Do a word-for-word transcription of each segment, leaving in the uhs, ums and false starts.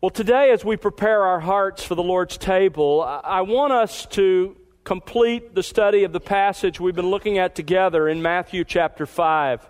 Well, today as we prepare our hearts for the Lord's table, I want us to complete the study of the passage we've been looking at together in Matthew chapter five.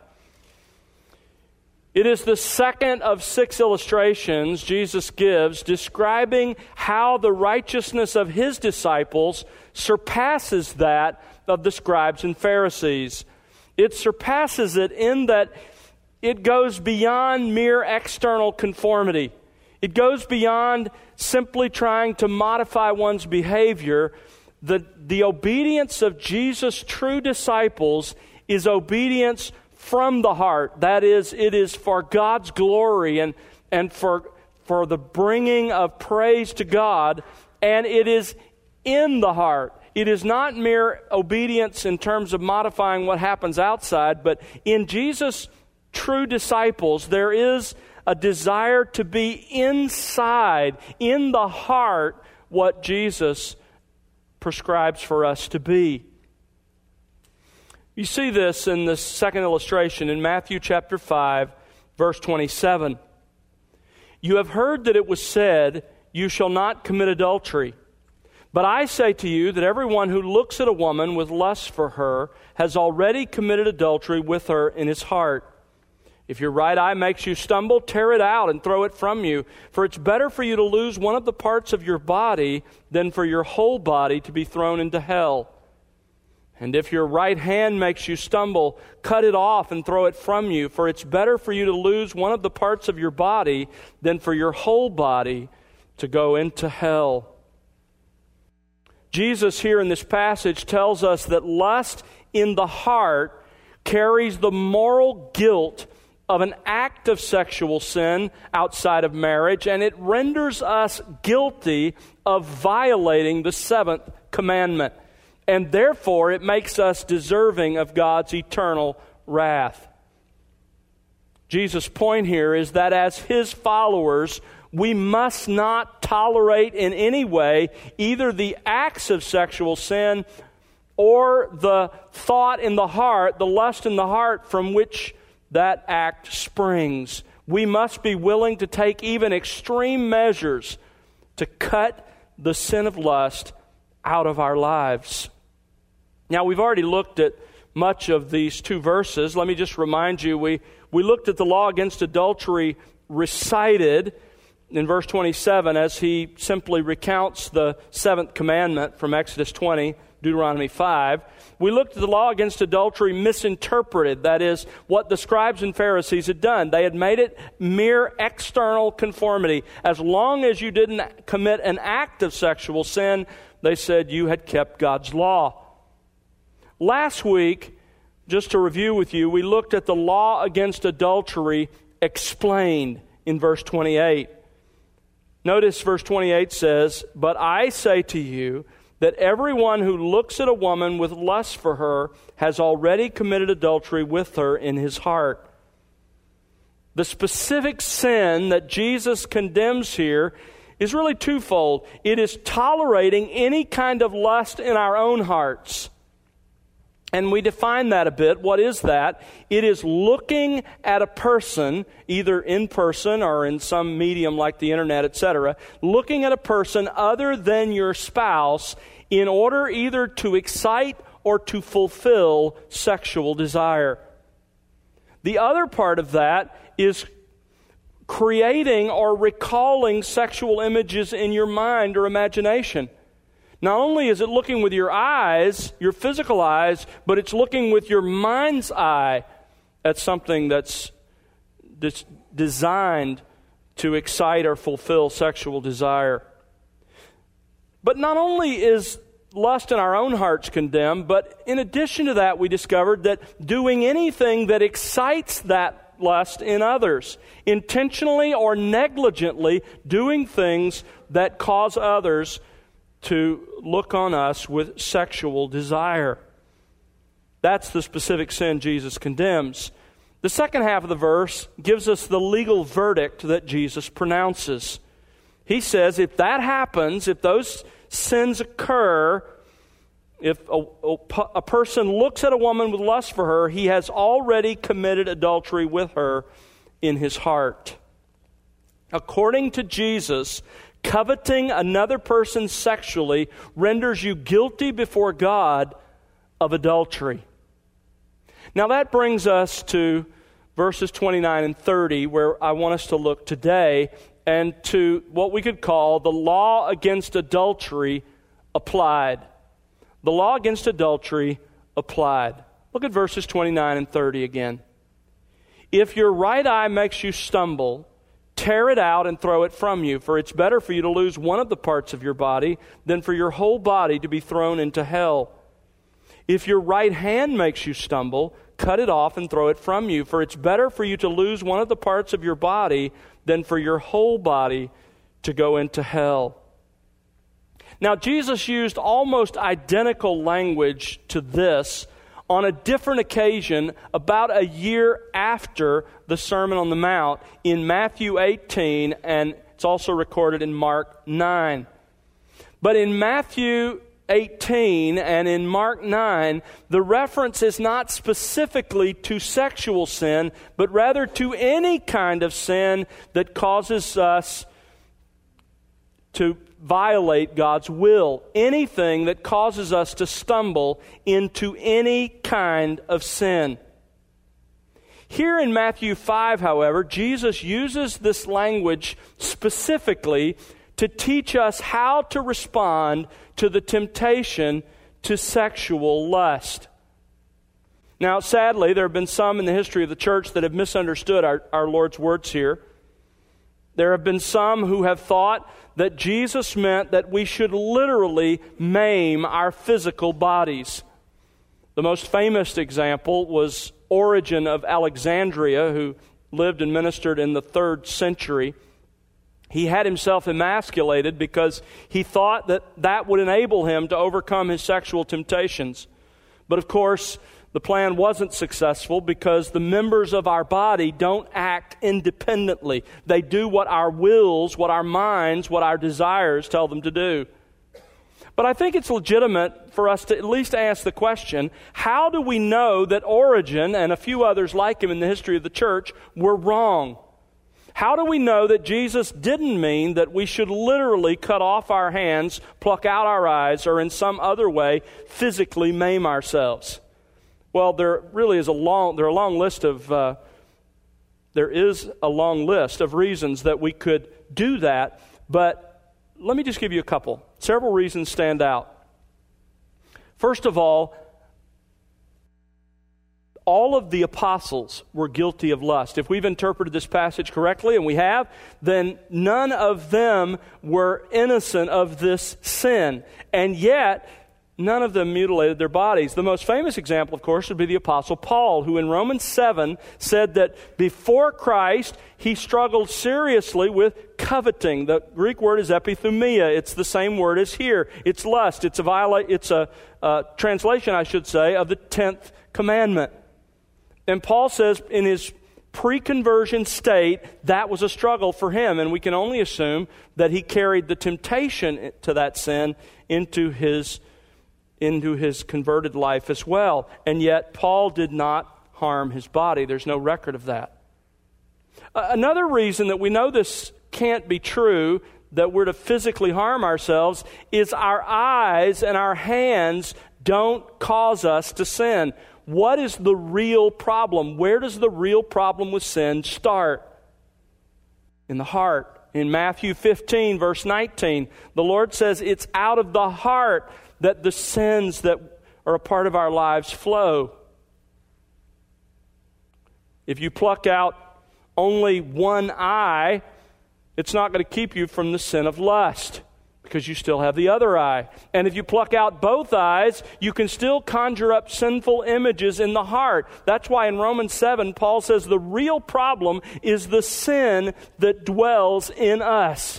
It is the second of six illustrations Jesus gives describing how the righteousness of His disciples surpasses that of the scribes and Pharisees. It surpasses it in that it goes beyond mere external conformity. It goes beyond simply trying to modify one's behavior. The, the obedience of Jesus' true disciples is obedience from the heart. That is, it is for God's glory and, and for, for the bringing of praise to God, and it is in the heart. It is not mere obedience in terms of modifying what happens outside, but in Jesus' true disciples, there is a desire to be inside, in the heart, what Jesus prescribes for us to be. You see this in the second illustration in Matthew chapter five, verse twenty-seven. You have heard that it was said, you shall not commit adultery. But I say to you that everyone who looks at a woman with lust for her has already committed adultery with her in his heart. If your right eye makes you stumble, tear it out and throw it from you. For it's better for you to lose one of the parts of your body than for your whole body to be thrown into hell. And if your right hand makes you stumble, cut it off and throw it from you. For it's better for you to lose one of the parts of your body than for your whole body to go into hell. Jesus here in this passage tells us that lust in the heart carries the moral guilt of an act of sexual sin outside of marriage, and it renders us guilty of violating the seventh commandment. And therefore, it makes us deserving of God's eternal wrath. Jesus' point here is that as His followers, we must not tolerate in any way either the acts of sexual sin or the thought in the heart, the lust in the heart from which that act springs. We must be willing to take even extreme measures to cut the sin of lust out of our lives. Now, we've already looked at much of these two verses. Let me just remind you, we, we looked at the law against adultery recited in verse twenty-seven as he simply recounts the seventh commandment from Exodus twenty, Deuteronomy five. We looked at the law against adultery misinterpreted. That is, what the scribes and Pharisees had done. They had made it mere external conformity. As long as you didn't commit an act of sexual sin, they said you had kept God's law. Last week, just to review with you, we looked at the law against adultery explained in verse twenty-eight. Notice verse twenty-eight says, "But I say to you that everyone who looks at a woman with lust for her has already committed adultery with her in his heart." The specific sin that Jesus condemns here is really twofold. It is tolerating any kind of lust in our own hearts. And we define that a bit. What is that? It is looking at a person, either in person or in some medium like the internet, et cetera, looking at a person other than your spouse in order either to excite or to fulfill sexual desire. The other part of that is creating or recalling sexual images in your mind or imagination. Not only is it looking with your eyes, your physical eyes, but it's looking with your mind's eye at something that's, that's designed to excite or fulfill sexual desire. But not only is lust in our own hearts condemned, but in addition to that, we discovered that doing anything that excites that lust in others, intentionally or negligently doing things that cause others to look on us with sexual desire. That's the specific sin Jesus condemns. The second half of the verse gives us the legal verdict that Jesus pronounces. He says if that happens, if those sins occur, if a, a, a person looks at a woman with lust for her, he has already committed adultery with her in his heart. According to Jesus, coveting another person sexually renders you guilty before God of adultery. Now that brings us to verses twenty-nine and thirty, where I want us to look today, and to what we could call the law against adultery applied. The law against adultery applied. Look at verses twenty-nine and thirty again. If your right eye makes you stumble, tear it out and throw it from you, for it's better for you to lose one of the parts of your body than for your whole body to be thrown into hell. If your right hand makes you stumble, cut it off and throw it from you, for it's better for you to lose one of the parts of your body than for your whole body to go into hell. Now, Jesus used almost identical language to this on a different occasion about a year after the Sermon on the Mount in Matthew eighteen, and it's also recorded in Mark nine. But in Matthew eighteen and in Mark nine, the reference is not specifically to sexual sin, but rather to any kind of sin that causes us to violate God's will. Anything that causes us to stumble into any kind of sin. Here in Matthew five, however, Jesus uses this language specifically to teach us how to respond to the temptation to sexual lust. Now, sadly, there have been some in the history of the church that have misunderstood our, our Lord's words here. There have been some who have thought that Jesus meant that we should literally maim our physical bodies. The most famous example was Origen of Alexandria, who lived and ministered in the third century. He had himself emasculated because he thought that that would enable him to overcome his sexual temptations. But of course, the plan wasn't successful because the members of our body don't act independently. They do what our wills, what our minds, what our desires tell them to do. But I think it's legitimate for us to at least ask the question, how do we know that Origen and a few others like him in the history of the church were wrong? How do we know that Jesus didn't mean that we should literally cut off our hands, pluck out our eyes, or in some other way physically maim ourselves? Well, there really is a long, there are a long list of, uh, there is a long list of reasons that we could do that, but let me just give you a couple. Several reasons stand out. First of all, all of the apostles were guilty of lust. If we've interpreted this passage correctly, and we have, then none of them were innocent of this sin. And yet, none of them mutilated their bodies. The most famous example, of course, would be the Apostle Paul, who in Romans seven said that before Christ, he struggled seriously with coveting. The Greek word is epithumia. It's the same word as here. It's lust. It's a viola- It's a uh, translation, I should say, of the tenth commandment. And Paul says in his pre-conversion state, that was a struggle for him, and we can only assume that he carried the temptation to that sin into his into his converted life as well. And yet, Paul did not harm his body. There's no record of that. Uh, another reason that we know this can't be true, that we're to physically harm ourselves, is our eyes and our hands don't cause us to sin. What is the real problem? Where does the real problem with sin start? In the heart. In Matthew fifteen, verse nineteen, the Lord says it's out of the heart that the sins that are a part of our lives flow. If you pluck out only one eye, it's not going to keep you from the sin of lust, because you still have the other eye. And if you pluck out both eyes, you can still conjure up sinful images in the heart. That's why in Romans seven, Paul says the real problem is the sin that dwells in us.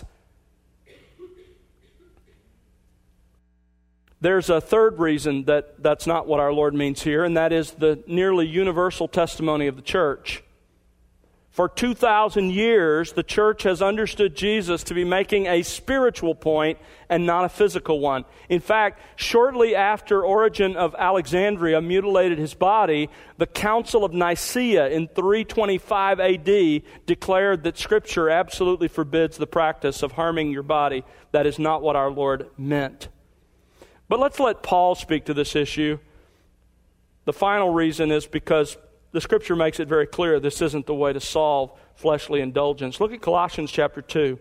There's a third reason that that's not what our Lord means here, and that is the nearly universal testimony of the church. For two thousand years, the church has understood Jesus to be making a spiritual point and not a physical one. In fact, shortly after Origen of Alexandria mutilated his body, the Council of Nicaea in three twenty-five A D declared that Scripture absolutely forbids the practice of harming your body. That is not what our Lord meant. But let's let Paul speak to this issue. The final reason is because the Scripture makes it very clear this isn't the way to solve fleshly indulgence. Look at Colossians chapter two.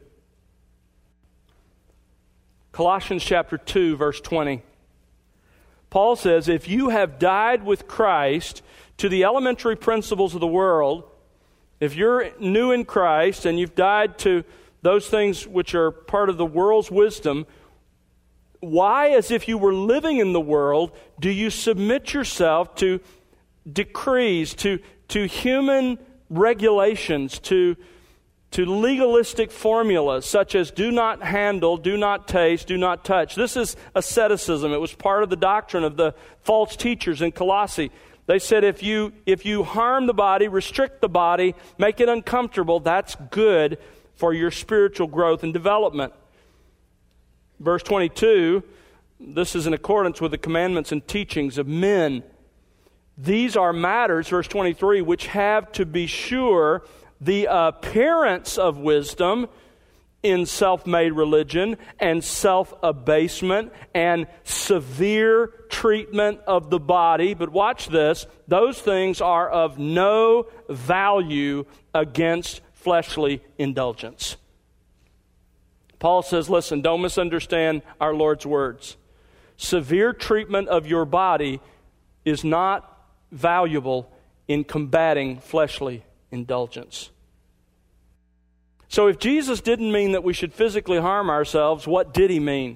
Colossians chapter two, verse twenty. Paul says, if you have died with Christ to the elementary principles of the world, if you're new in Christ and you've died to those things which are part of the world's wisdom, why, as if you were living in the world, do you submit yourself to decrees, to, to human regulations, to, to legalistic formulas such as do not handle, do not taste, do not touch? This is asceticism. It was part of the doctrine of the false teachers in Colossae. They said if you, if you harm the body, restrict the body, make it uncomfortable, that's good for your spiritual growth and development. Verse twenty-two, this is in accordance with the commandments and teachings of men. These are matters, verse twenty-three, which have, to be sure, the appearance of wisdom in self-made religion and self-abasement and severe treatment of the body. But watch this, those things are of no value against fleshly indulgence. Paul says, listen, don't misunderstand our Lord's words. Severe treatment of your body is not valuable in combating fleshly indulgence. So if Jesus didn't mean that we should physically harm ourselves, what did he mean?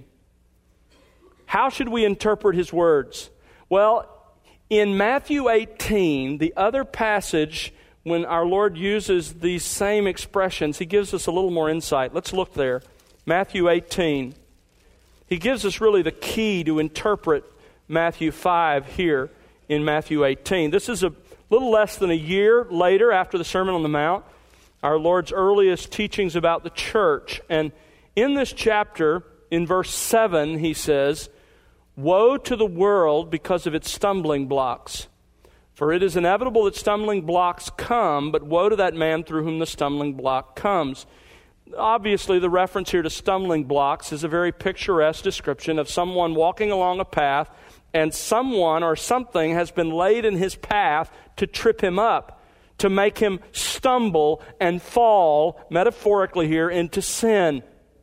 How should we interpret his words? Well, in Matthew eighteen, the other passage when our Lord uses these same expressions, he gives us a little more insight. Let's look there. Matthew eighteen. He gives us really the key to interpret Matthew five here in Matthew eighteen. This is a little less than a year later after the Sermon on the Mount, our Lord's earliest teachings about the church. And in this chapter, in verse seven, he says, woe to the world because of its stumbling blocks. For it is inevitable that stumbling blocks come, but woe to that man through whom the stumbling block comes. Obviously, the reference here to stumbling blocks is a very picturesque description of someone walking along a path and someone or something has been laid in his path to trip him up, to make him stumble and fall, metaphorically here, into sin.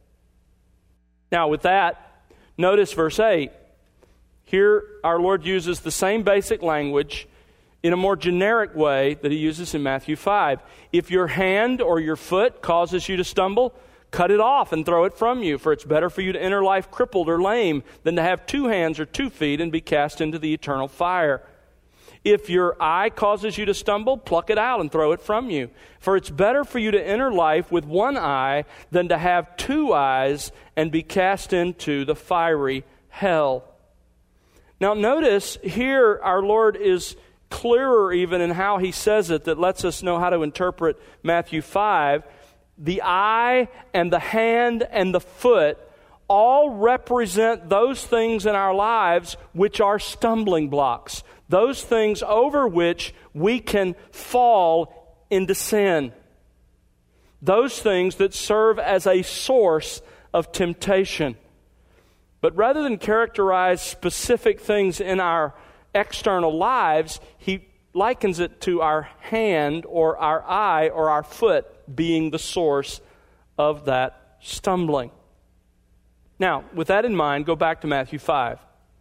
Now, with that, notice verse eight. Here, our Lord uses the same basic language in a more generic way that he uses in Matthew five. If your hand or your foot causes you to stumble, cut it off and throw it from you, for it's better for you to enter life crippled or lame than to have two hands or two feet and be cast into the eternal fire. If your eye causes you to stumble, pluck it out and throw it from you, for it's better for you to enter life with one eye than to have two eyes and be cast into the fiery hell. Now notice here our Lord is clearer even in how he says it that lets us know how to interpret Matthew five. The eye and the hand and the foot all represent those things in our lives which are stumbling blocks, those things over which we can fall into sin, those things that serve as a source of temptation. But rather than characterize specific things in our external lives, he likens it to our hand or our eye or our foot being the source of that stumbling. Now, with that in mind, go back to Matthew five.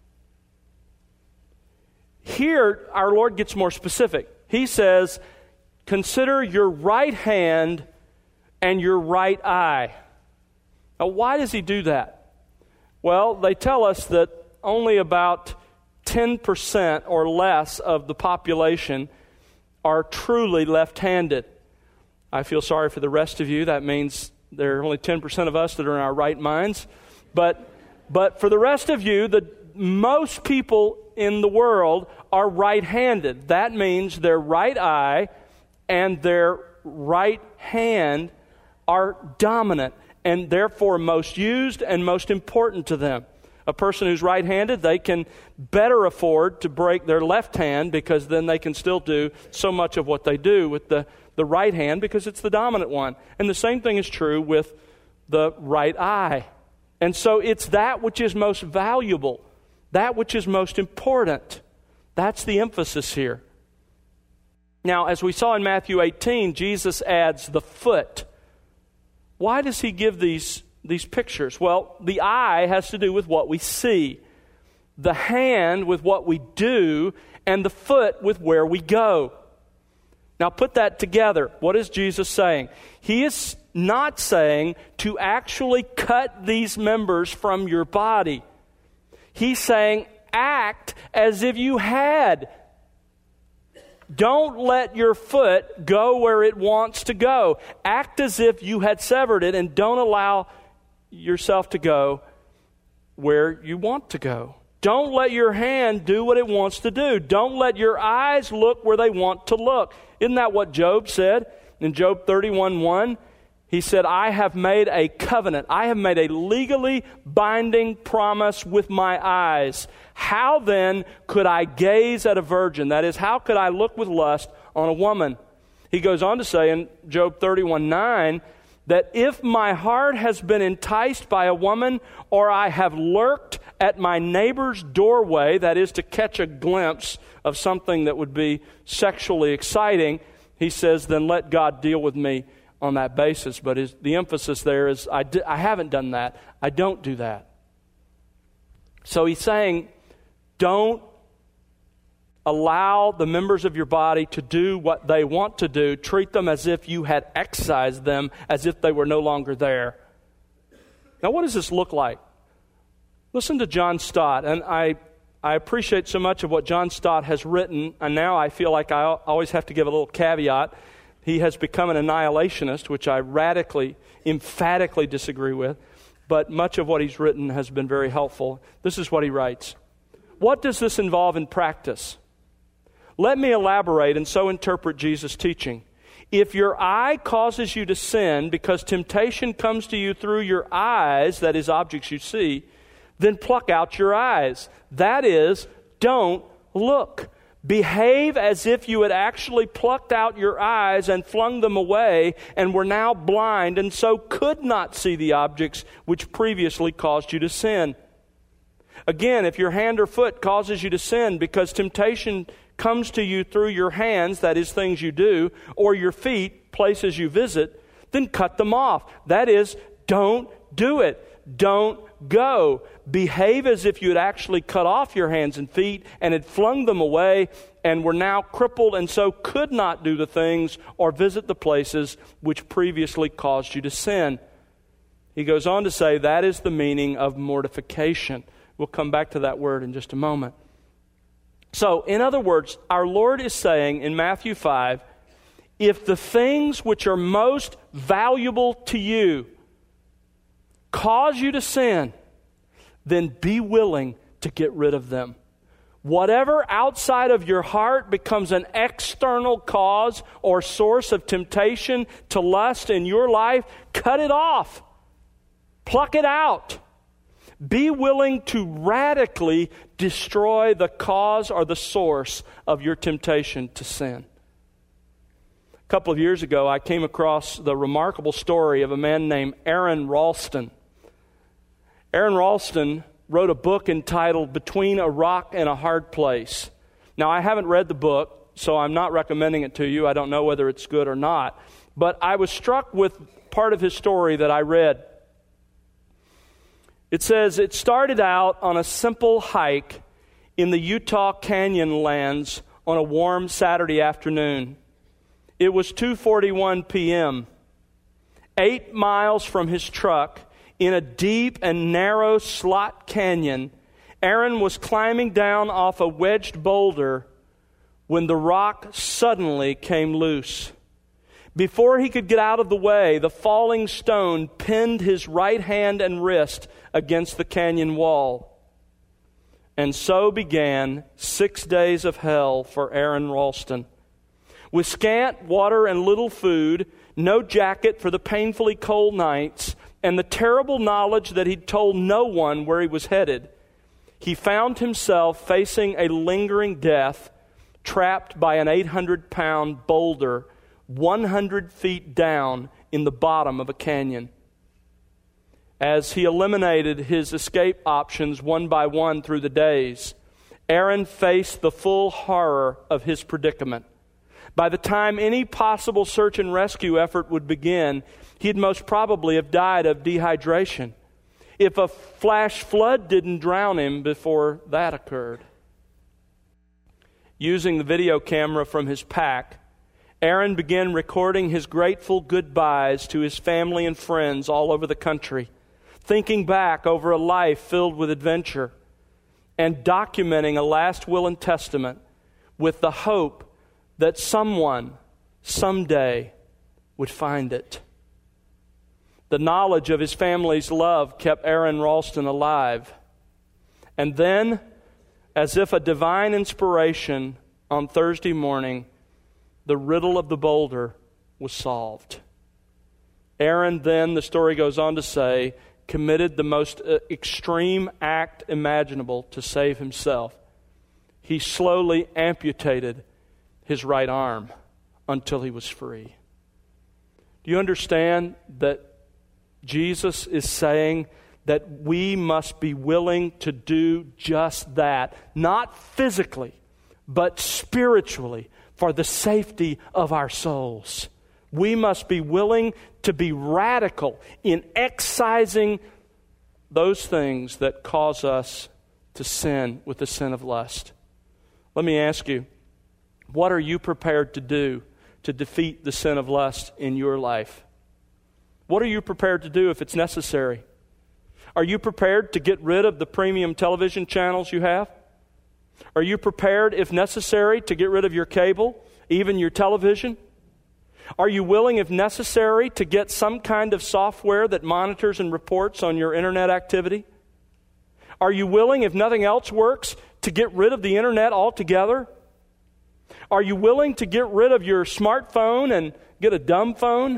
Here, our Lord gets more specific. He says, consider your right hand and your right eye. Now, why does he do that? Well, they tell us that only about ten percent or less of the population are truly left-handed. I feel sorry for the rest of you. That means there are only ten percent of us that are in our right minds. But, but for the rest of you, the most people in the world are right-handed. That means their right eye and their right hand are dominant and therefore most used and most important to them. A person who's right-handed, they can better afford to break their left hand because then they can still do so much of what they do with the, the right hand because it's the dominant one. And the same thing is true with the right eye. And so it's that which is most valuable, that which is most important. That's the emphasis here. Now, as we saw in Matthew eighteen, Jesus adds the foot. Why does he give these These pictures? Well, the eye has to do with what we see, the hand with what we do, and the foot with where we go. Now put that together. What is Jesus saying? He is not saying to actually cut these members from your body. He's saying act as if you had. Don't let your foot go where it wants to go. Act as if you had severed it, and don't allow yourself to go where you want to go. Don't let your hand do what it wants to do. Don't let your eyes look where they want to look. Isn't that what Job said in Job thirty-one one? He said, I have made a covenant. I have made a legally binding promise with my eyes. How then could I gaze at a virgin? That is, how could I look with lust on a woman? He goes on to say in Job thirty-one nine, that if my heart has been enticed by a woman, or I have lurked at my neighbor's doorway, that is to catch a glimpse of something that would be sexually exciting, he says, then let God deal with me on that basis. But his, the emphasis there is, I, di- I haven't done that. I don't do that. So he's saying, don't allow the members of your body to do what they want to do. Treat them as if you had excised them, as if they were no longer there. Now, what does this look like? Listen to John Stott, and I, I appreciate so much of what John Stott has written, and now I feel like I always have to give a little caveat. He has become an annihilationist, which I radically, emphatically disagree with, but much of what he's written has been very helpful. This is what he writes. What does this involve in practice? Let me elaborate and so interpret Jesus' teaching. If your eye causes you to sin because temptation comes to you through your eyes, that is, objects you see, then pluck out your eyes. That is, don't look. Behave as if you had actually plucked out your eyes and flung them away and were now blind and so could not see the objects which previously caused you to sin. Again, if your hand or foot causes you to sin because temptation comes to you through your hands, that is, things you do, or your feet, places you visit, then cut them off. That is, don't do it. Don't go. Behave as if you had actually cut off your hands and feet and had flung them away and were now crippled and so could not do the things or visit the places which previously caused you to sin. He goes on to say that is the meaning of mortification. We'll come back to that word in just a moment. So, in other words, our Lord is saying in Matthew five, if the things which are most valuable to you cause you to sin, then be willing to get rid of them. Whatever outside of your heart becomes an external cause or source of temptation to lust in your life, cut it off. Pluck it out. Be willing to radically destroy the cause or the source of your temptation to sin. A couple of years ago, I came across the remarkable story of a man named Aron Ralston. Aron Ralston wrote a book entitled Between a Rock and a Hard Place. Now, I haven't read the book, so I'm not recommending it to you. I don't know whether it's good or not. But I was struck with part of his story that I read. It says, it started out on a simple hike in the Utah Canyon lands on a warm Saturday afternoon. It was two forty-one p.m. Eight miles from his truck, in a deep and narrow slot canyon, Aron was climbing down off a wedged boulder when the rock suddenly came loose. Before he could get out of the way, the falling stone pinned his right hand and wrist against the canyon wall. And so began six days of hell for Aron Ralston. With scant water and little food, no jacket for the painfully cold nights, and the terrible knowledge that he'd told no one where he was headed, he found himself facing a lingering death, trapped by an eight hundred pound boulder one hundred feet down in the bottom of a canyon. As he eliminated his escape options one by one through the days, Aaron faced the full horror of his predicament. By the time any possible search and rescue effort would begin, he'd most probably have died of dehydration, if a flash flood didn't drown him before that occurred. Using the video camera from his pack, Aaron began recording his grateful goodbyes to his family and friends all over the country, thinking back over a life filled with adventure, and documenting a last will and testament with the hope that someone, someday, would find it. The knowledge of his family's love kept Aaron Ralston alive. And then, as if a divine inspiration, on Thursday morning, the riddle of the boulder was solved. Aaron then, the story goes on to say, committed the most uh, extreme act imaginable to save himself. He slowly amputated his right arm until he was free. Do you understand that Jesus is saying that we must be willing to do just that, not physically, but spiritually, for the safety of our souls? We must be willing to be radical in excising those things that cause us to sin with the sin of lust. Let me ask you, what are you prepared to do to defeat the sin of lust in your life? What are you prepared to do if it's necessary? Are you prepared to get rid of the premium television channels you have? Are you prepared, if necessary, to get rid of your cable, even your television? Are you willing, if necessary, to get some kind of software that monitors and reports on your internet activity? Are you willing, if nothing else works, to get rid of the internet altogether? Are you willing to get rid of your smartphone and get a dumb phone?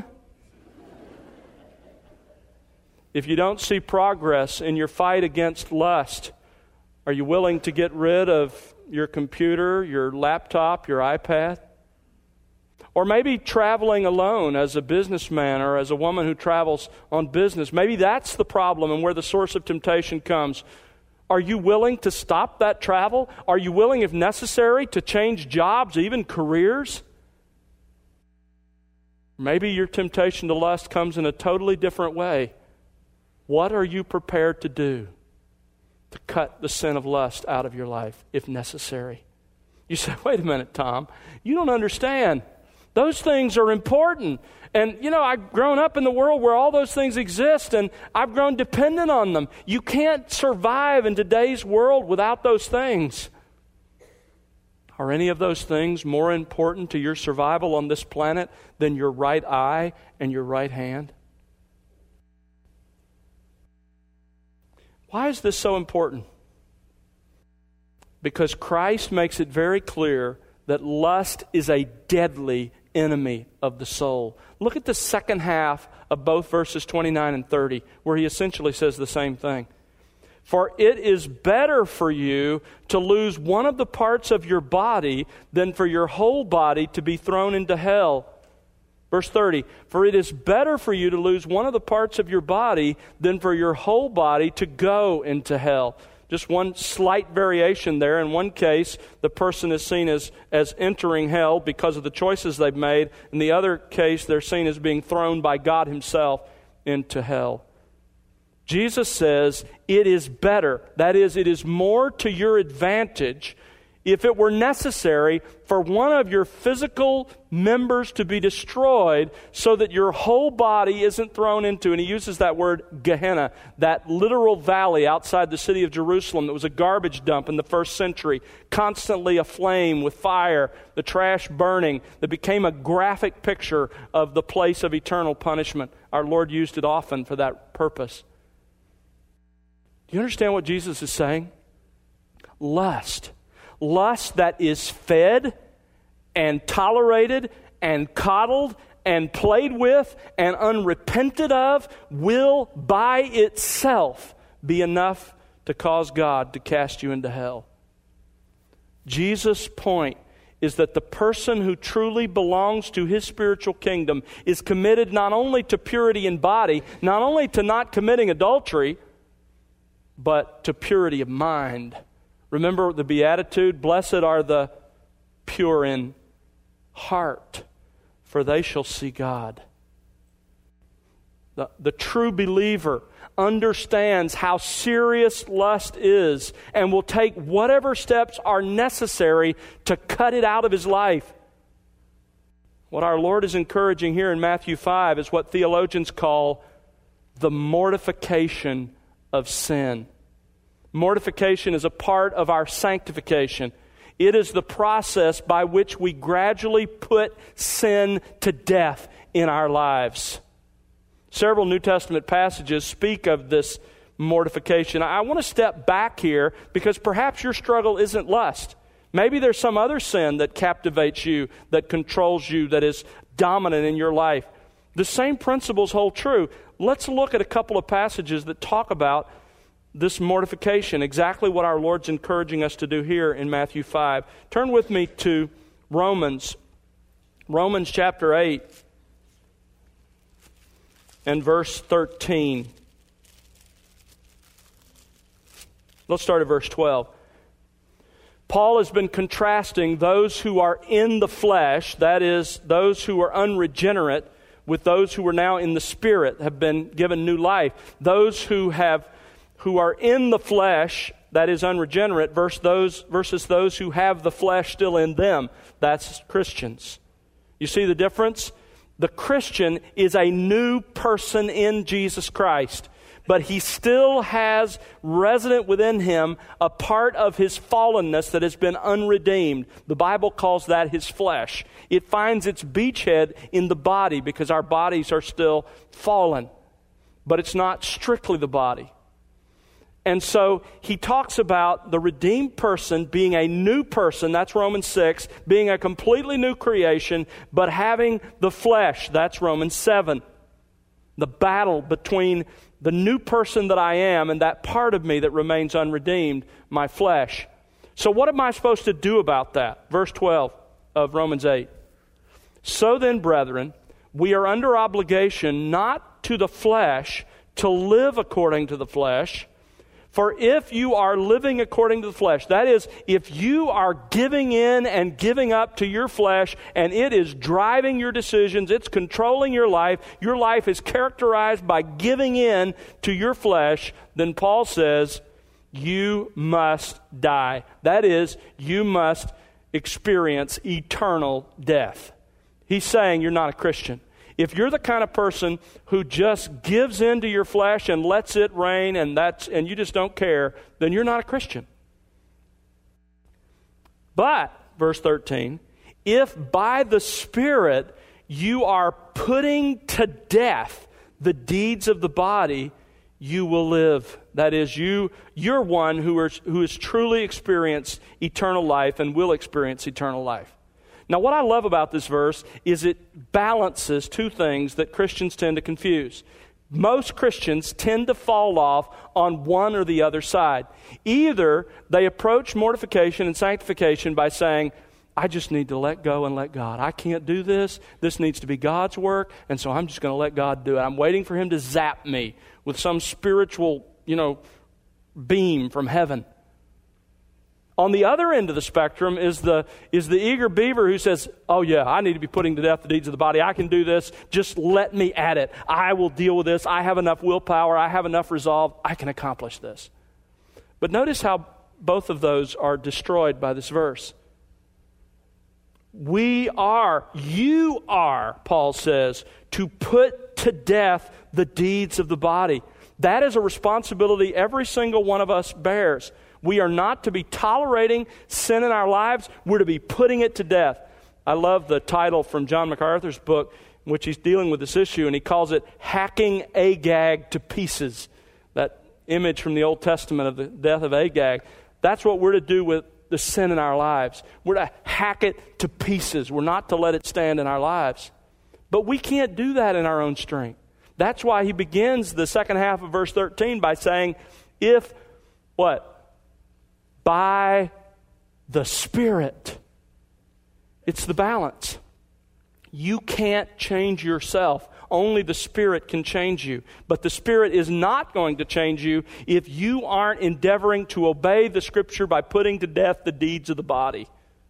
If you don't see progress in your fight against lust, are you willing to get rid of your computer, your laptop, your iPad? Or maybe traveling alone as a businessman or as a woman who travels on business. Maybe that's the problem and where the source of temptation comes. Are you willing to stop that travel? Are you willing, if necessary, to change jobs, even careers? Maybe your temptation to lust comes in a totally different way. What are you prepared to do to cut the sin of lust out of your life, if necessary? You say, wait a minute, Tom, you don't understand. Those things are important. And, you know, I've grown up in the world where all those things exist, and I've grown dependent on them. You can't survive in today's world without those things. Are any of those things more important to your survival on this planet than your right eye and your right hand? Why is this so important? Because Christ makes it very clear that lust is a deadly enemy of the soul. Look at the second half of both verses twenty-nine and thirty, where he essentially says the same thing. For it is better for you to lose one of the parts of your body than for your whole body to be thrown into hell. Verse thirty, for it is better for you to lose one of the parts of your body than for your whole body to go into hell. Just one slight variation there. In one case, the person is seen as, as entering hell because of the choices they've made. In the other case, they're seen as being thrown by God himself into hell. Jesus says it is better, that is, it is more to your advantage, if it were necessary, for one of your physical members to be destroyed so that your whole body isn't thrown into, and he uses that word Gehenna, that literal valley outside the city of Jerusalem that was a garbage dump in the first century, constantly aflame with fire, the trash burning, that became a graphic picture of the place of eternal punishment. Our Lord used it often for that purpose. Do you understand what Jesus is saying? Lust. Lust that is fed and tolerated and coddled and played with and unrepented of will by itself be enough to cause God to cast you into hell. Jesus' point is that the person who truly belongs to his spiritual kingdom is committed not only to purity in body, not only to not committing adultery, but to purity of mind. Remember the Beatitude, blessed are the pure in heart, for they shall see God. The, the true believer understands how serious lust is and will take whatever steps are necessary to cut it out of his life. What our Lord is encouraging here in Matthew five is what theologians call the mortification of sin. Mortification is a part of our sanctification. It is the process by which we gradually put sin to death in our lives. Several New Testament passages speak of this mortification. I want to step back here because perhaps your struggle isn't lust. Maybe there's some other sin that captivates you, that controls you, that is dominant in your life. The same principles hold true. Let's look at a couple of passages that talk about this mortification, exactly what our Lord's encouraging us to do here in Matthew five. Turn with me to Romans, Romans chapter eight and verse thirteen. Let's start at verse twelve. Paul has been contrasting those who are in the flesh, that is, those who are unregenerate, with those who are now in the Spirit, have been given new life. Those who have who are in the flesh, that is unregenerate, versus those, versus those who have the flesh still in them. That's Christians. You see the difference? The Christian is a new person in Jesus Christ, but he still has resident within him a part of his fallenness that has been unredeemed. The Bible calls that his flesh. It finds its beachhead in the body because our bodies are still fallen, but it's not strictly the body. And so he talks about the redeemed person being a new person, that's Romans six, being a completely new creation, but having the flesh, that's Romans seven. The battle between the new person that I am and that part of me that remains unredeemed, my flesh. So what am I supposed to do about that? Verse twelve of Romans eight. So then, brethren, we are under obligation not to the flesh to live according to the flesh. For if you are living according to the flesh, that is, if you are giving in and giving up to your flesh and it is driving your decisions, it's controlling your life, your life is characterized by giving in to your flesh, then Paul says, you must die. That is, you must experience eternal death. He's saying you're not a Christian. If you're the kind of person who just gives in to your flesh and lets it reign and that's and you just don't care, then you're not a Christian. But, verse thirteen, if by the Spirit you are putting to death the deeds of the body, you will live. That is, you, you're one who is, who has truly experienced eternal life and will experience eternal life. Now, what I love about this verse is it balances two things that Christians tend to confuse. Most Christians tend to fall off on one or the other side. Either they approach mortification and sanctification by saying, I just need to let go and let God. I can't do this. This needs to be God's work, and so I'm just going to let God do it. I'm waiting for Him to zap me with some spiritual, you know, beam from heaven. On the other end of the spectrum is the is the eager beaver who says, oh yeah, I need to be putting to death the deeds of the body. I can do this. Just let me at it. I will deal with this. I have enough willpower. I have enough resolve. I can accomplish this. But notice how both of those are destroyed by this verse. We are, you are, Paul says, to put to death the deeds of the body. That is a responsibility every single one of us bears. We are not to be tolerating sin in our lives. We're to be putting it to death. I love the title from John MacArthur's book in which he's dealing with this issue, and he calls it Hacking Agag to Pieces. That image from the Old Testament of the death of Agag. That's what we're to do with the sin in our lives. We're to hack it to pieces. We're not to let it stand in our lives. But we can't do that in our own strength. That's why he begins the second half of verse thirteen by saying, if, what? By the Spirit. It's the balance. You can't change yourself. Only the Spirit can change you. But the Spirit is not going to change you if you aren't endeavoring to obey the Scripture by putting to death the deeds of the body.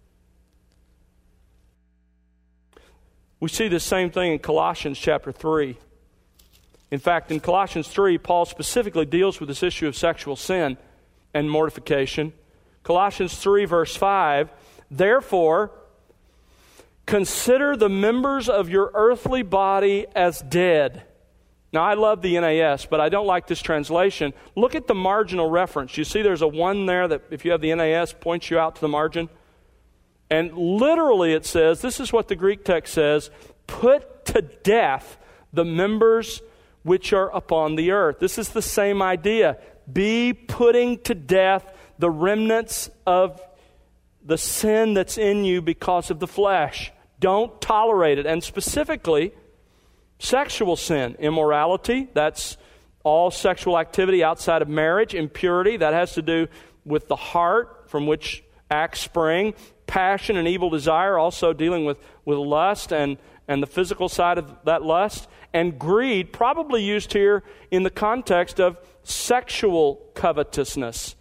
We see the same thing in Colossians chapter three. In fact, in Colossians three, Paul specifically deals with this issue of sexual sin and mortification. Colossians three, verse five, therefore, consider the members of your earthly body as dead. Now, I love the N A S, but I don't like this translation. Look at the marginal reference. You see there's a one there that, if you have the N A S, points you out to the margin. And literally it says, this is what the Greek text says, put to death the members which are upon the earth. This is the same idea. Be putting to death the remnants of the sin that's in you because of the flesh. Don't tolerate it. And specifically, sexual sin, immorality, that's all sexual activity outside of marriage. Impurity, that has to do with the heart from which acts spring. Passion and evil desire, also dealing with, with lust and, and the physical side of that lust. And greed, probably used here in the context of sexual covetousness.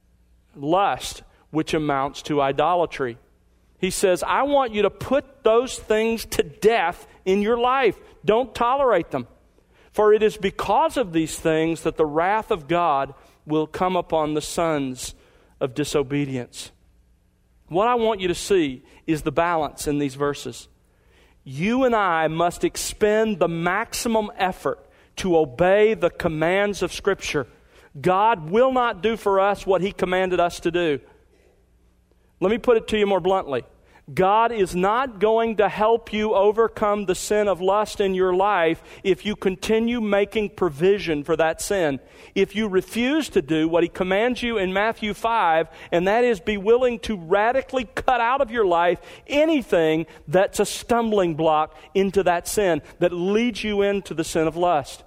Lust, which amounts to idolatry. He says, I want you to put those things to death in your life. Don't tolerate them. For it is because of these things that the wrath of God will come upon the sons of disobedience. What I want you to see is the balance in these verses. You and I must expend the maximum effort to obey the commands of Scripture. God will not do for us what He commanded us to do. Let me put it to you more bluntly. God is not going to help you overcome the sin of lust in your life if you continue making provision for that sin. If you refuse to do what He commands you in Matthew five, and that is be willing to radically cut out of your life anything that's a stumbling block into that sin, that leads you into the sin of lust.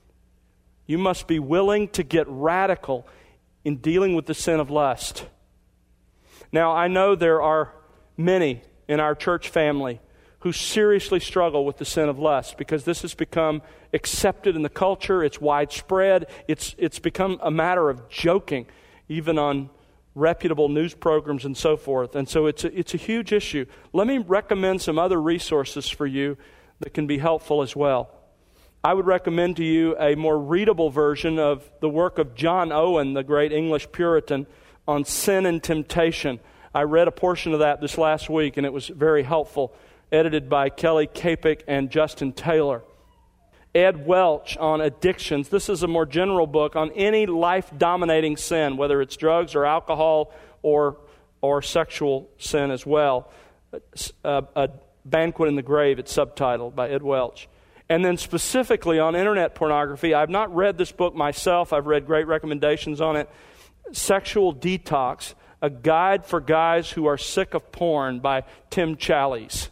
You must be willing to get radical in dealing with the sin of lust. Now, I know there are many in our church family who seriously struggle with the sin of lust because this has become accepted in the culture. It's widespread. It's, it's become a matter of joking, even on reputable news programs and so forth. And so it's a, it's a huge issue. Let me recommend some other resources for you that can be helpful as well. I would recommend to you a more readable version of the work of John Owen, the great English Puritan, on sin and temptation. I read a portion of that this last week, and it was very helpful, edited by Kelly Kapik and Justin Taylor. Ed Welch on addictions. This is a more general book on any life-dominating sin, whether it's drugs or alcohol or, or sexual sin as well. A, a Banquet in the Grave, it's subtitled, by Ed Welch. And then specifically on internet pornography, I've not read this book myself. I've read great recommendations on it. Sexual Detox, a guide for guys who are sick of porn, by Tim Challies.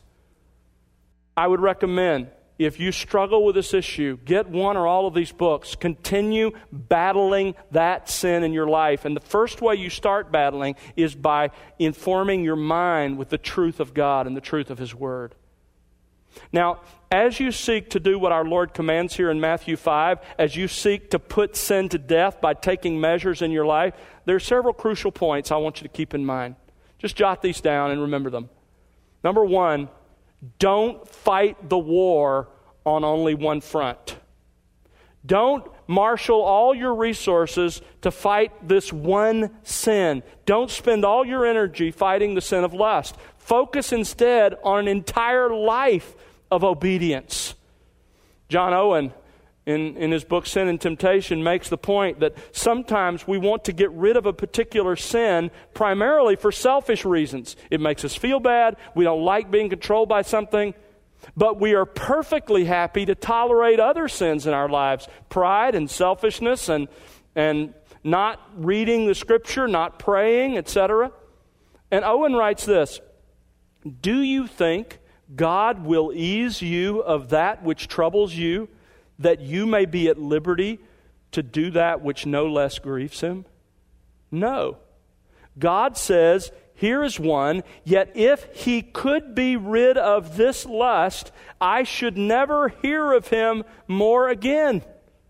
I would recommend, if you struggle with this issue, get one or all of these books. Continue battling that sin in your life. And the first way you start battling is by informing your mind with the truth of God and the truth of His Word. Now, as you seek to do what our Lord commands here in Matthew five, as you seek to put sin to death by taking measures in your life, there are several crucial points I want you to keep in mind. Just jot these down and remember them. Number one, don't fight the war on only one front. Don't marshal all your resources to fight this one sin. Don't spend all your energy fighting the sin of lust. Focus instead on an entire life of obedience. John Owen, in, in his book Sin and Temptation, makes the point that sometimes we want to get rid of a particular sin primarily for selfish reasons. It makes us feel bad. We don't like being controlled by something. But we are perfectly happy to tolerate other sins in our lives. Pride and selfishness and, and not reading the Scripture, not praying, et cetera. And Owen writes this, "Do you think God will ease you of that which troubles you, that you may be at liberty to do that which no less grieves him? No. God says, here is one, yet if he could be rid of this lust, I should never hear of him more again.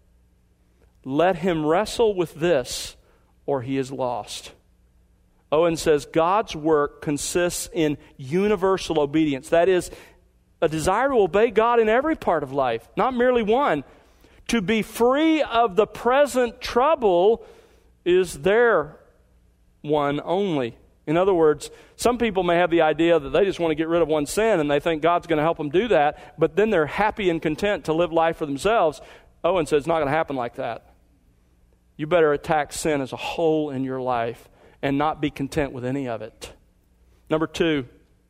Let him wrestle with this, or he is lost." Owen says God's work consists in universal obedience. That is, a desire to obey God in every part of life, not merely one. To be free of the present trouble is their one only. In other words, some people may have the idea that they just want to get rid of one sin and they think God's going to help them do that, but then they're happy and content to live life for themselves. Owen says it's not going to happen like that. You better attack sin as a whole in your life and not be content with any of it. Number two,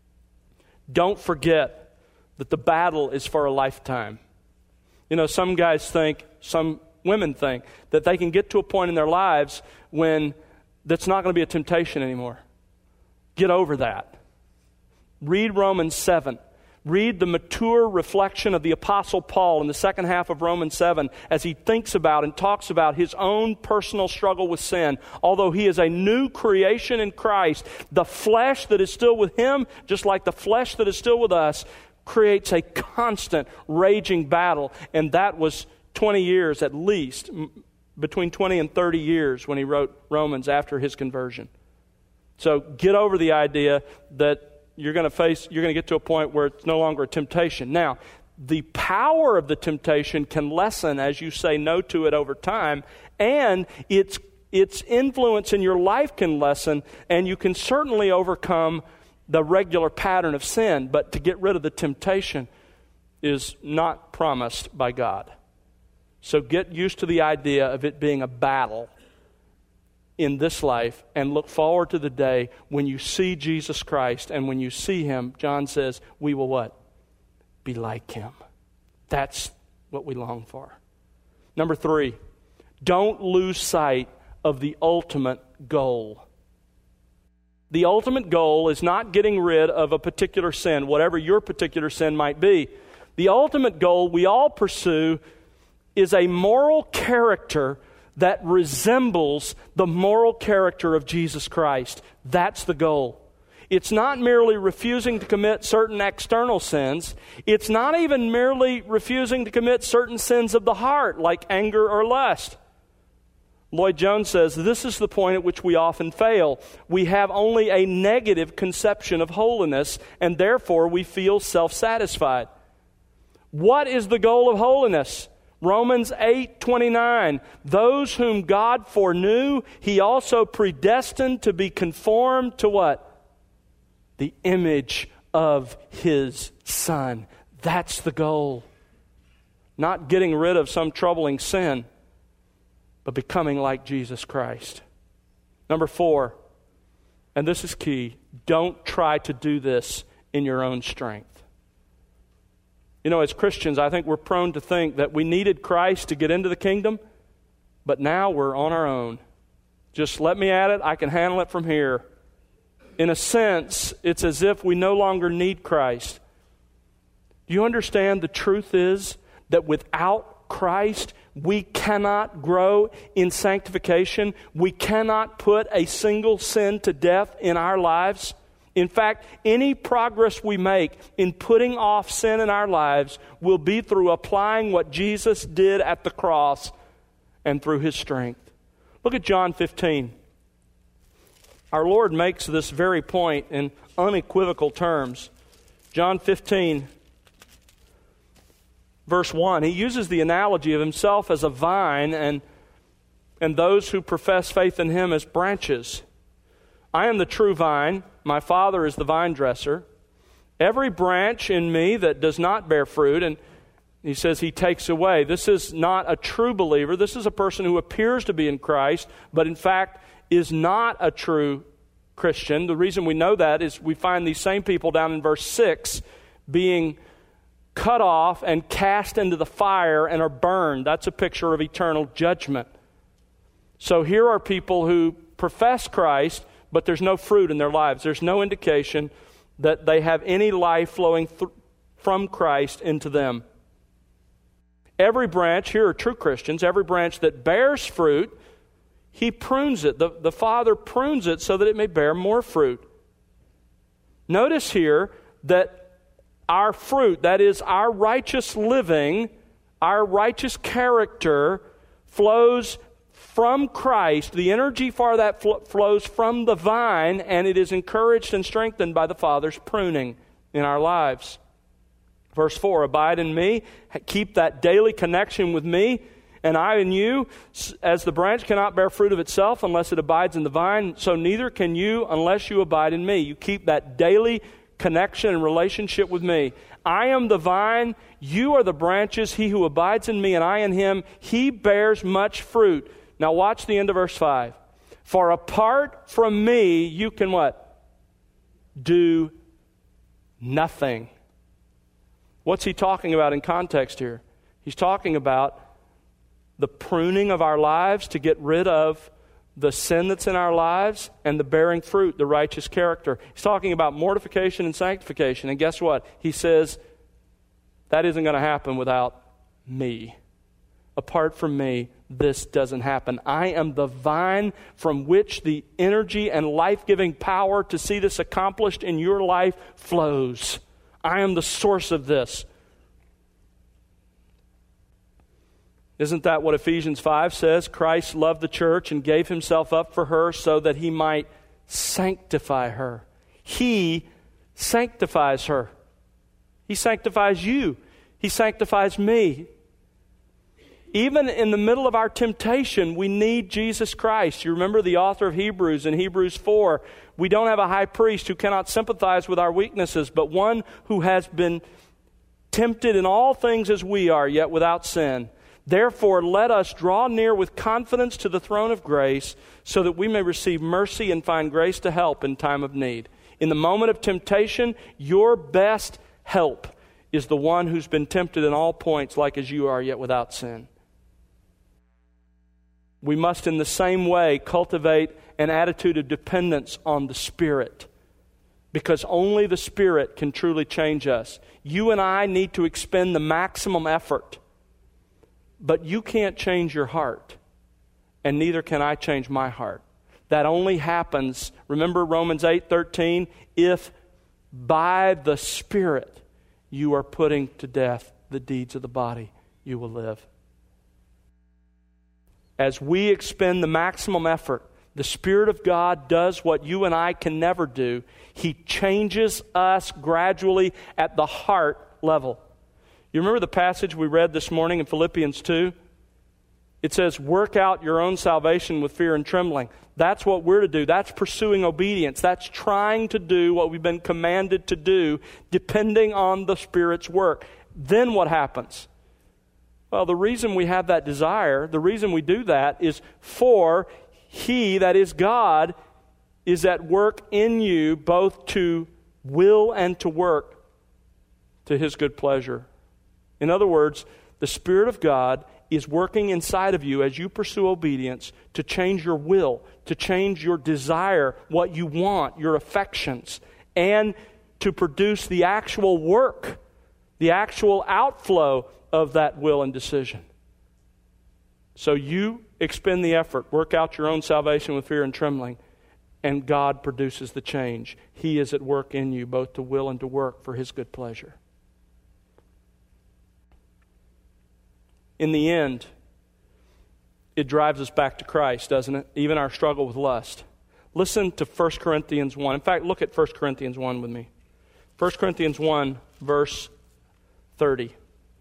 don't forget that the battle is for a lifetime. You know, some guys think, some women think, that they can get to a point in their lives when that's not going to be a temptation anymore. Get over that. Read Romans seven. Read the mature reflection of the Apostle Paul in the second half of Romans seven as he thinks about and talks about his own personal struggle with sin. Although he is a new creation in Christ, the flesh that is still with him, just like the flesh that is still with us, creates a constant raging battle. And that was twenty years at least, between twenty and thirty years when he wrote Romans after his conversion. So get over the idea that you're going to face, you're going to get to a point where it's no longer a temptation. Now, the power of the temptation can lessen as you say no to it over time, and its its influence in your life can lessen, and you can certainly overcome the regular pattern of sin. But to get rid of the temptation is not promised by God. So get used to the idea of it being a battle in this life, and look forward to the day when you see Jesus Christ, and when you see him, John says, we will what? Be like him. That's what we long for. Number three, don't lose sight of the ultimate goal. The ultimate goal is not getting rid of a particular sin, whatever your particular sin might be. The ultimate goal we all pursue is a moral character that resembles the moral character of Jesus Christ. That's the goal. It's not merely refusing to commit certain external sins. It's not even merely refusing to commit certain sins of the heart, like anger or lust. Lloyd Jones says, this is the point at which we often fail. We have only a negative conception of holiness, and therefore we feel self-satisfied. What is the goal of holiness? Romans eight twenty-nine, those whom God foreknew, he also predestined to be conformed to what? The image of his Son. That's the goal. Not getting rid of some troubling sin, but becoming like Jesus Christ. Number four, and this is key, don't try to do this in your own strength. You know, as Christians, I think we're prone to think that we needed Christ to get into the kingdom, but now we're on our own. Just let me at it. I can handle it from here. In a sense, it's as if we no longer need Christ. Do you understand the truth is that without Christ, we cannot grow in sanctification? We cannot put a single sin to death in our lives. In fact, any progress we make in putting off sin in our lives will be through applying what Jesus did at the cross and through his strength. Look at John fifteen. Our Lord makes this very point in unequivocal terms. John fifteen, verse one, he uses the analogy of himself as a vine and, and those who profess faith in him as branches. I am the true vine. My Father is the vine dresser. Every branch in me that does not bear fruit, and he says he takes away. This is not a true believer. This is a person who appears to be in Christ, but in fact is not a true Christian. The reason we know that is we find these same people down in verse six being cut off and cast into the fire and are burned. That's a picture of eternal judgment. So here are people who profess Christ, but there's no fruit in their lives. There's no indication that they have any life flowing th- from Christ into them. Every branch, here are true Christians, every branch that bears fruit, He prunes it. The, the Father prunes it so that it may bear more fruit. Notice here that our fruit, that is our righteous living, our righteous character, flows from Christ. The energy for that fl- flows from the vine, and it is encouraged and strengthened by the Father's pruning in our lives. Verse four, abide in me, keep that daily connection with me, and I in you. As the branch cannot bear fruit of itself unless it abides in the vine, so neither can you unless you abide in me. You keep that daily connection and relationship with me. I am the vine, you are the branches. He who abides in me and I in him, he bears much fruit. Now watch the end of verse five. For apart from me, you can what? Do nothing. What's he talking about in context here? He's talking about the pruning of our lives to get rid of the sin that's in our lives and the bearing fruit, the righteous character. He's talking about mortification and sanctification. And guess what? He says that isn't going to happen without me. Apart from me, this doesn't happen. I am the vine from which the energy and life-giving power to see this accomplished in your life flows. I am the source of this. Isn't that what Ephesians five says? Christ loved the church and gave himself up for her so that he might sanctify her. He sanctifies her. He sanctifies you. He sanctifies me. Even in the middle of our temptation, we need Jesus Christ. You remember the author of Hebrews in Hebrews four. We don't have a high priest who cannot sympathize with our weaknesses, but one who has been tempted in all things as we are, yet without sin. Therefore, let us draw near with confidence to the throne of grace so that we may receive mercy and find grace to help in time of need. In the moment of temptation, your best help is the one who's been tempted in all points like as you are, yet without sin. We must in the same way cultivate an attitude of dependence on the Spirit, because only the Spirit can truly change us. You and I need to expend the maximum effort, but you can't change your heart, and neither can I change my heart. That only happens, remember Romans eight thirteen, if by the Spirit you are putting to death the deeds of the body, you will live. As we expend the maximum effort, the Spirit of God does what you and I can never do. He changes us gradually at the heart level. You remember the passage we read this morning in Philippians two? It says, work out your own salvation with fear and trembling. That's what we're to do. That's pursuing obedience. That's trying to do what we've been commanded to do, depending on the Spirit's work. Then what happens? Well, the reason we have that desire, the reason we do that is for He, that is God, is at work in you both to will and to work to His good pleasure. In other words, the Spirit of God is working inside of you as you pursue obedience to change your will, to change your desire, what you want, your affections, and to produce the actual work, the actual outflow of that will and decision. So you expend the effort, work out your own salvation with fear and trembling, and God produces the change. He is at work in you both to will and to work for His good pleasure. In the end, it drives us back to Christ, doesn't it? Even our struggle with lust. Listen to First Corinthians one. In fact, look at First Corinthians one with me. First Corinthians one, verse thirty.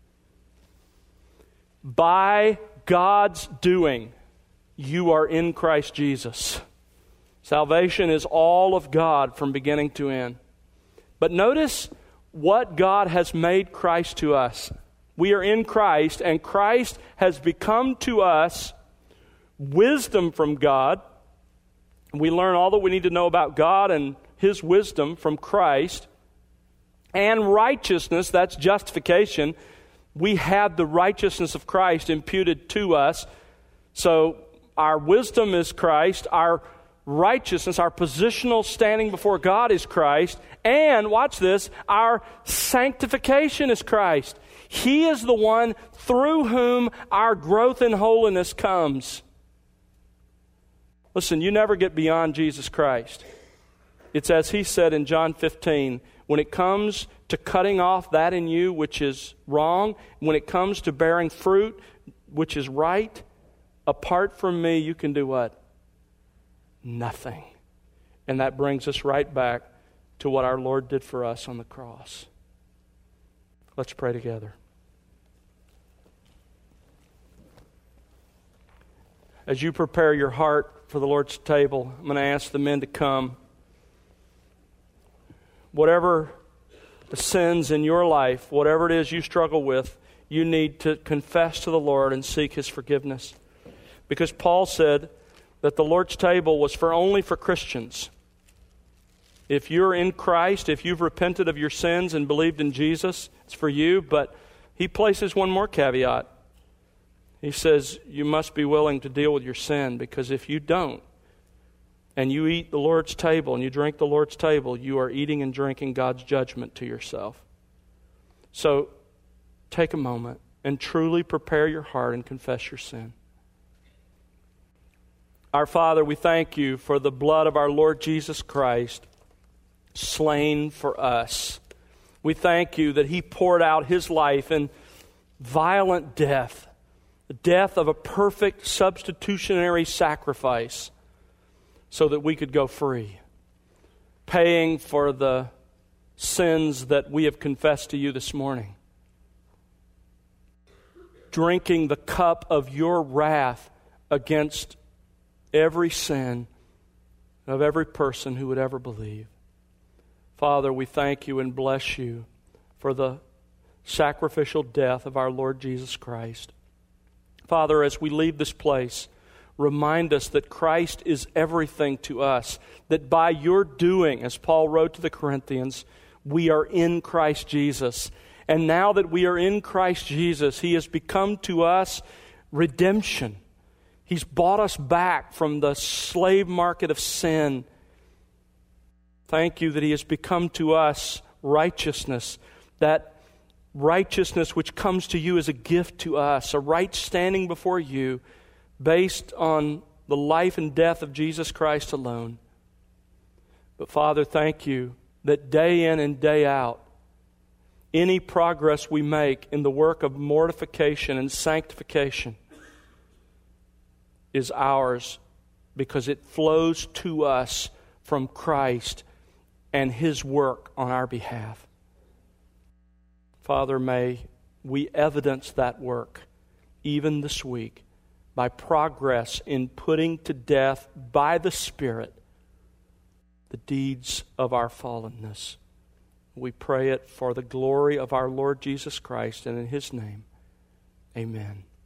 By God's doing, you are in Christ Jesus. Salvation is all of God from beginning to end. But notice what God has made Christ to us. We are in Christ, and Christ has become to us wisdom from God. We learn all that we need to know about God and His wisdom from Christ. And righteousness, that's justification. We have the righteousness of Christ imputed to us. So our wisdom is Christ. Our righteousness, our positional standing before God is Christ, and, watch this, our sanctification is Christ. He is the one through whom our growth in holiness comes. Listen, you never get beyond Jesus Christ. It's as He said in John fifteen, when it comes to cutting off that in you which is wrong, when it comes to bearing fruit which is right, apart from me, you can do what? Nothing. And that brings us right back to what our Lord did for us on the cross. Let's pray together. As you prepare your heart for the Lord's table, I'm going to ask the men to come. Whatever the sins in your life, whatever it is you struggle with, you need to confess to the Lord and seek His forgiveness. Because Paul said that the Lord's table was for only for Christians. If you're in Christ, if you've repented of your sins and believed in Jesus, it's for you. But he places one more caveat. He says you must be willing to deal with your sin, because if you don't, and you eat the Lord's table and you drink the Lord's table, you are eating and drinking God's judgment to yourself. So take a moment and truly prepare your heart and confess your sin. Our Father, we thank You for the blood of our Lord Jesus Christ slain for us. We thank You that He poured out His life in violent death, the death of a perfect substitutionary sacrifice, so that we could go free, paying for the sins that we have confessed to You this morning, drinking the cup of Your wrath against every sin of every person who would ever believe. Father, we thank You and bless You for the sacrificial death of our Lord Jesus Christ. Father, as we leave this place, remind us that Christ is everything to us, that by Your doing, as Paul wrote to the Corinthians, we are in Christ Jesus. And now that we are in Christ Jesus, He has become to us redemption. He's bought us back from the slave market of sin. Thank You that He has become to us righteousness, that righteousness which comes to You as a gift to us, a right standing before You, based on the life and death of Jesus Christ alone. But Father, thank You that day in and day out, any progress we make in the work of mortification and sanctification is ours, because it flows to us from Christ and His work on our behalf. Father, may we evidence that work even this week by progress in putting to death by the Spirit the deeds of our fallenness. We pray it for the glory of our Lord Jesus Christ, and in His name, amen.